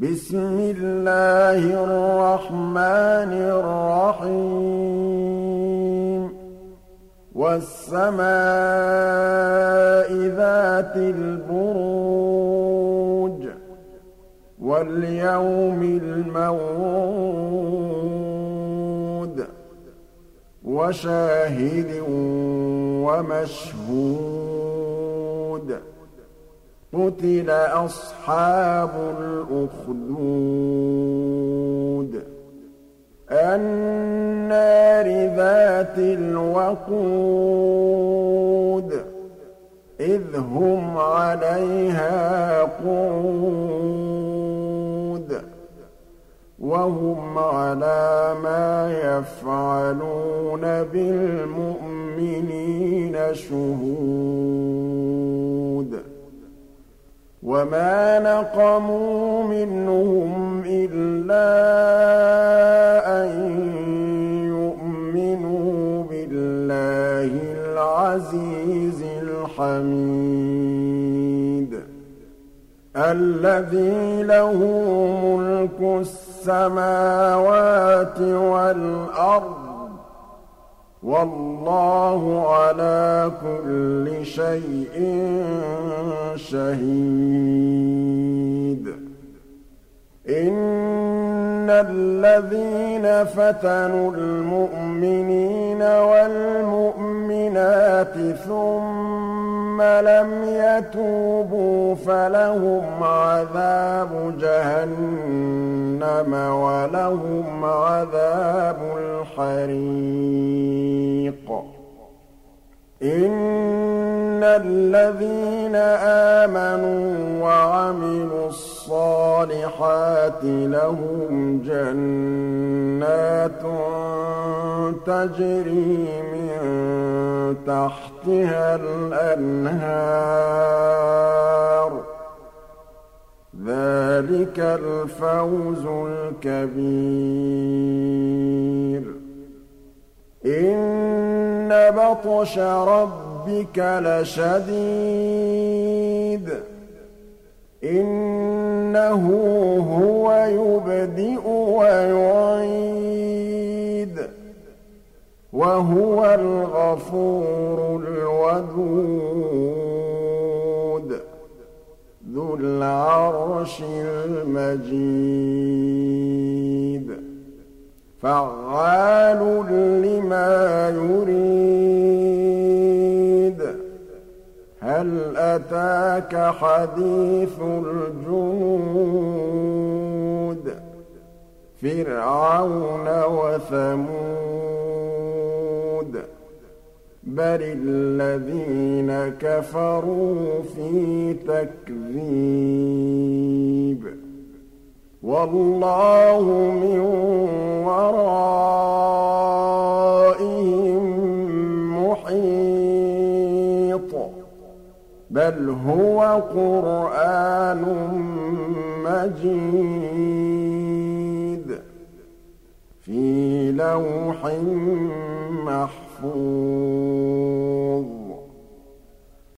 بسم الله الرحمن الرحيم والسماء ذات البروج واليوم الموعود وشاهد ومشهود قتل أصحاب الأخدود النار ذات الوقود إذ هم عليها قعود وهم على ما يفعلون بالمؤمنين شهود وما نقموا منهم إلا أن يؤمنوا بالله العزيز الحميد الذي له ملك السماوات والأرض والله على كل شيء شهيد إن الذين فتنوا المؤمنين والمؤمنات ثم لم يتوبوا فلهم عذاب جهنم ولهم عذاب الحريق إن الذين آمنوا وعملوا الصالحات لهم جنات تجري من تحتها الأنهار ذلك الفوز الكبير إن بطش ربك لشديد إنه هو يبدئ ويعيد وهو الغفور الودود ذو العرش المجيد فعال لما يريد هل أتاك حديث الجنود فرعون وثمود بل الذين كفروا في تكذيب والله من ورائهم محيط بل هو قرآن مجيد في لوح محفوظ